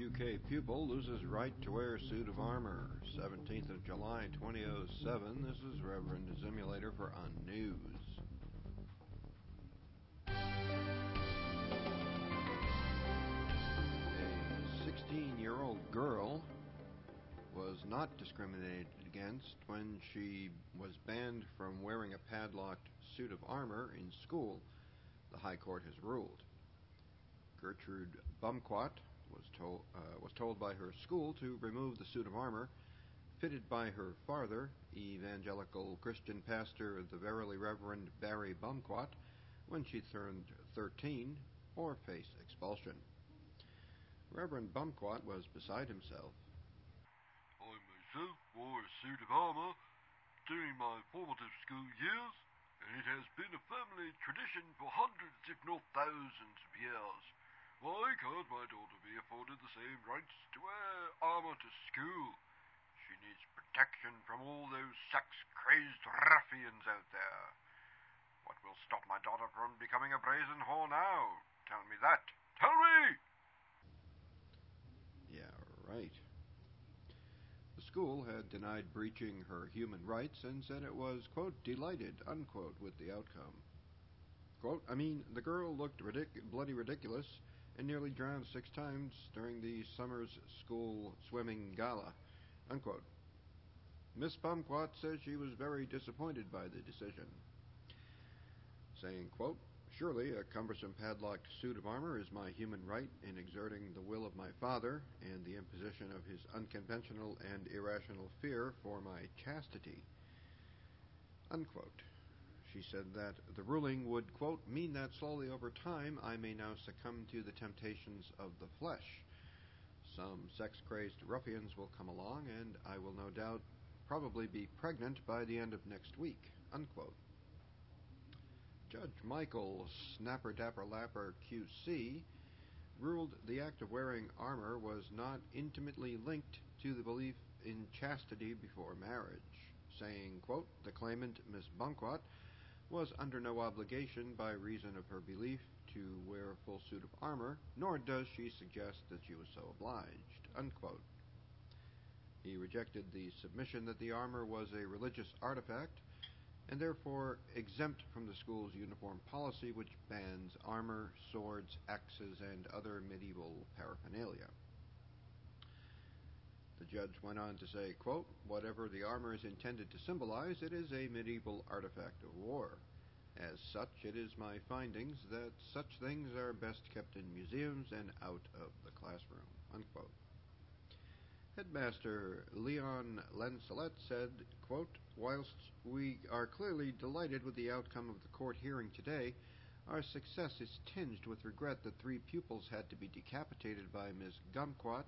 UK pupil loses right to wear suit of armor. 17th of July 2007. This is Reverend Zimulator for Unnews. A 16-year-old girl was not discriminated against when she was banned from wearing a padlocked suit of armor in school, the High Court has ruled. Gertrude Bumquat was told by her school to remove the suit of armor fitted by her father, evangelical Christian pastor the Verily Reverend Barry Bumquat, when she turned 13, or face expulsion. Reverend Bumquat was beside himself. I myself wore a suit of armor during my formative school years, and it has been a family tradition for hundreds, if not thousands of years. Why can't my daughter be afforded the same rights to wear armor to school? She needs protection from all those sex-crazed ruffians out there. What will stop my daughter from becoming a brazen whore now? Tell me that. Tell me! Yeah, right. The school had denied breaching her human rights and said it was, quote, delighted, unquote, with the outcome. Quote, the girl looked bloody ridiculous and nearly drowned 6 times during the summer's school swimming gala, unquote. Miss Bumquat says she was very disappointed by the decision, saying, quote, surely a cumbersome padlocked suit of armor is my human right in exerting the will of my father and the imposition of his unconventional and irrational fear for my chastity, unquote. She said that the ruling would, quote, mean that slowly over time I may now succumb to the temptations of the flesh. Some sex-crazed ruffians will come along, and I will no doubt probably be pregnant by the end of next week, unquote. Judge Michael Snapper Dapper Lapper QC ruled the act of wearing armor was not intimately linked to the belief in chastity before marriage, saying, quote, the claimant, Miss Bumquat, was under no obligation by reason of her belief to wear a full suit of armor, nor does she suggest that she was so obliged, unquote. He rejected the submission that the armor was a religious artifact and therefore exempt from the school's uniform policy which bans armor, swords, axes, and other medieval paraphernalia. The judge went on to say, quote, whatever the armor is intended to symbolize, it is a medieval artifact of war. As such, it is my findings that such things are best kept in museums and out of the classroom, unquote. Headmaster Leon Lensolet said, quote, whilst we are clearly delighted with the outcome of the court hearing today, our success is tinged with regret that 3 pupils had to be decapitated by Ms. Bumquat,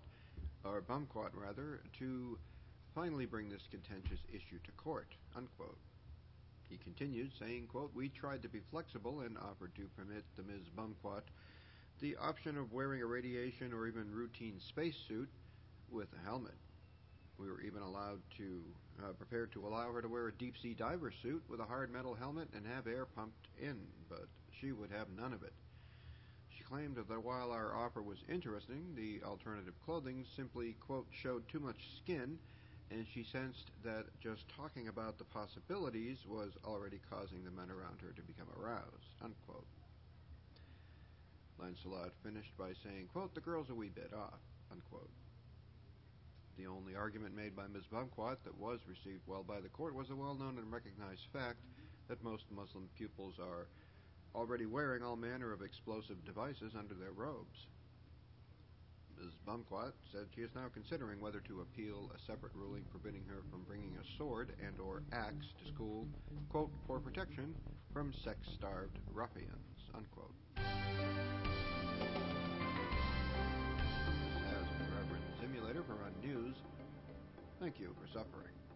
to finally bring this contentious issue to court, unquote. He continued, saying, quote, we tried to be flexible and offered to permit the Ms. Bumquat the option of wearing a radiation or even routine spacesuit with a helmet. We were even prepared to allow her to wear a deep-sea diver suit with a hard metal helmet and have air pumped in, but she would have none of it. She claimed that while our offer was interesting, the alternative clothing simply, quote, showed too much skin, and she sensed that just talking about the possibilities was already causing the men around her to become aroused, unquote. Lancelot finished by saying, quote, the girl's a wee bit off, unquote. The only argument made by Ms. Bumquat that was received well by the court was a well-known and recognized fact that most Muslim pupils are already wearing all manner of explosive devices under their robes. Ms. Bumquat said she is now considering whether to appeal a separate ruling forbidding her from bringing a sword and or axe to school, quote, for protection from sex-starved ruffians, unquote. This has been Reverend Zimulator for Unnews. Thank you for suffering.